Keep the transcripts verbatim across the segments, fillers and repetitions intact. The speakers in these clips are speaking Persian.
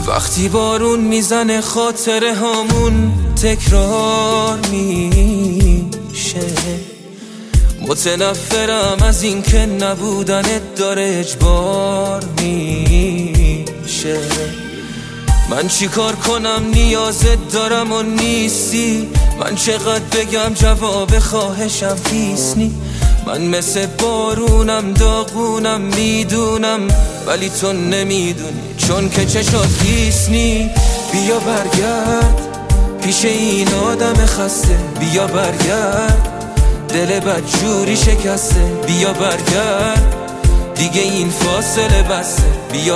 وقتی بارون میزنه خاطره هامون تکرار میشه. متنفرم از این که نبودنت داره اجبار میشه. من چی کار کنم نیازت دارم و نیستی، من چقدر بگم جواب خواهشم پیس نی. من مثل بارونم داغونم میدونم ولی تو نمیدونی چون که چشات خیس نی. بیا برگرد پیش این آدم خسته، بیا برگرد دل بد جوری شکسته. بیا برگرد دیگه این فاصله بسته. بیا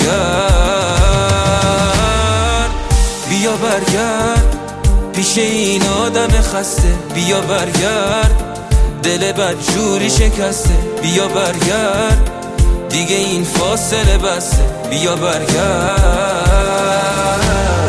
برگرد بیا برگرد پیش این آدم خسته. بیا برگرد دل بد جوری شکسته. بیا برگرد دیگه این فاصله بسته. بیا برگرد.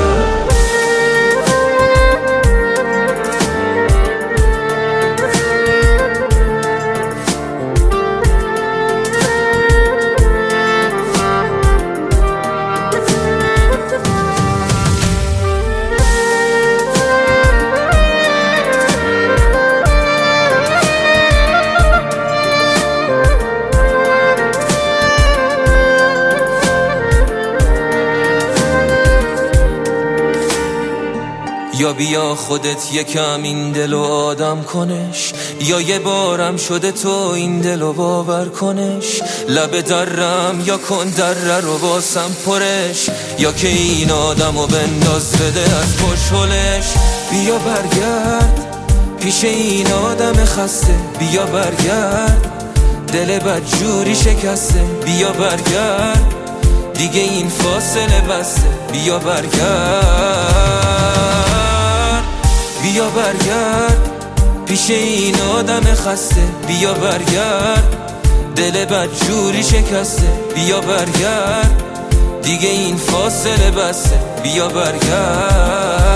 یا بیا خودت یکم این دلو آدم کنش، یا یه بارم شده تو این دلو باور کنش. لب درم یا کن دره رو باسم پرش، یا که این آدمو بنداز بده از پشولش. بیا برگرد پیش این آدم خسته. بیا برگرد دل بد جوری شکسته. بیا برگرد دیگه این فاصله بسته. بیا برگرد بیا برگرد پیش این آدم خسته. بیا برگرد دل بد جوری شکسته. بیا برگرد دیگه این فاصله بسته. بیا برگرد.